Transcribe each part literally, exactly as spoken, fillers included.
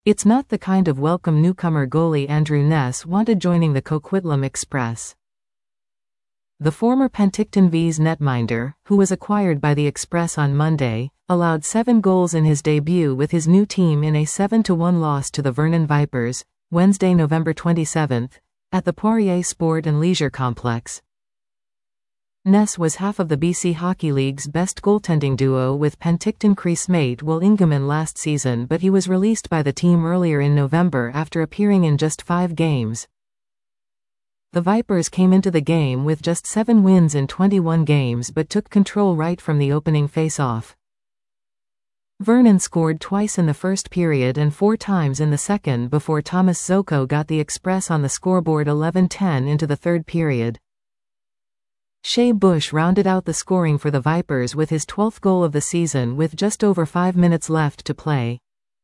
It's not the kind of welcome newcomer goalie Andrew Ness wanted joining the Coquitlam Express. The former Penticton V's netminder, who was acquired by the Express on Monday, allowed seven goals in his debut with his new team in a seven to one loss to the Vernon Vipers, Wednesday, November twenty-seventh, at the Poirier Sport and Leisure Complex. Ness was half of the B C Hockey League's best goaltending duo with Penticton crease mate Will Ingeman last season, but he was released by the team earlier in November after appearing in just five games. The Vipers came into the game with just seven wins in twenty-one games but took control right from the opening face-off. Vernon scored twice in the first period and four times in the second before Thomas Zoko got the Express on the scoreboard eleven ten into the third period. Shea Bush rounded out the scoring for the Vipers with his twelfth goal of the season with just over five minutes left to play.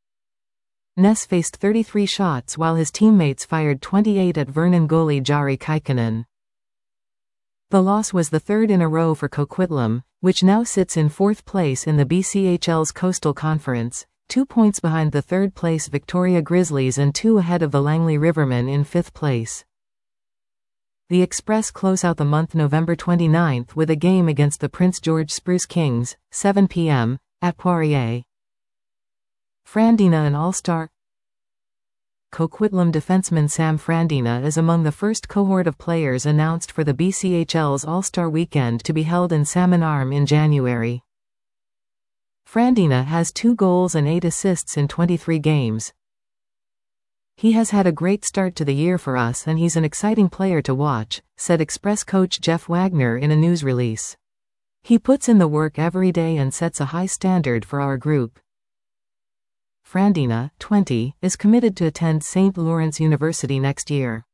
Ness faced thirty-three shots while his teammates fired twenty-eight at Vernon goalie Jari Kaikkonen. The loss was the third in a row for Coquitlam, which now sits in fourth place in the B C H L's Coastal Conference, two points behind the third-place Victoria Grizzlies and two ahead of the Langley Rivermen in fifth place. The Express close out the month November twenty-ninth with a game against the Prince George Spruce Kings, seven p m, at Poirier. Frandina an All-Star. Coquitlam defenseman Sam Frandina is among the first cohort of players announced for the B C H L's All-Star Weekend to be held in Salmon Arm in January. Frandina has two goals and eight assists in twenty-three games. He has had a great start to the year for us and he's an exciting player to watch, said Express coach Jeff Wagner in a news release. He puts in the work every day and sets a high standard for our group. Frandina, twenty, is committed to attend Saint Lawrence University next year.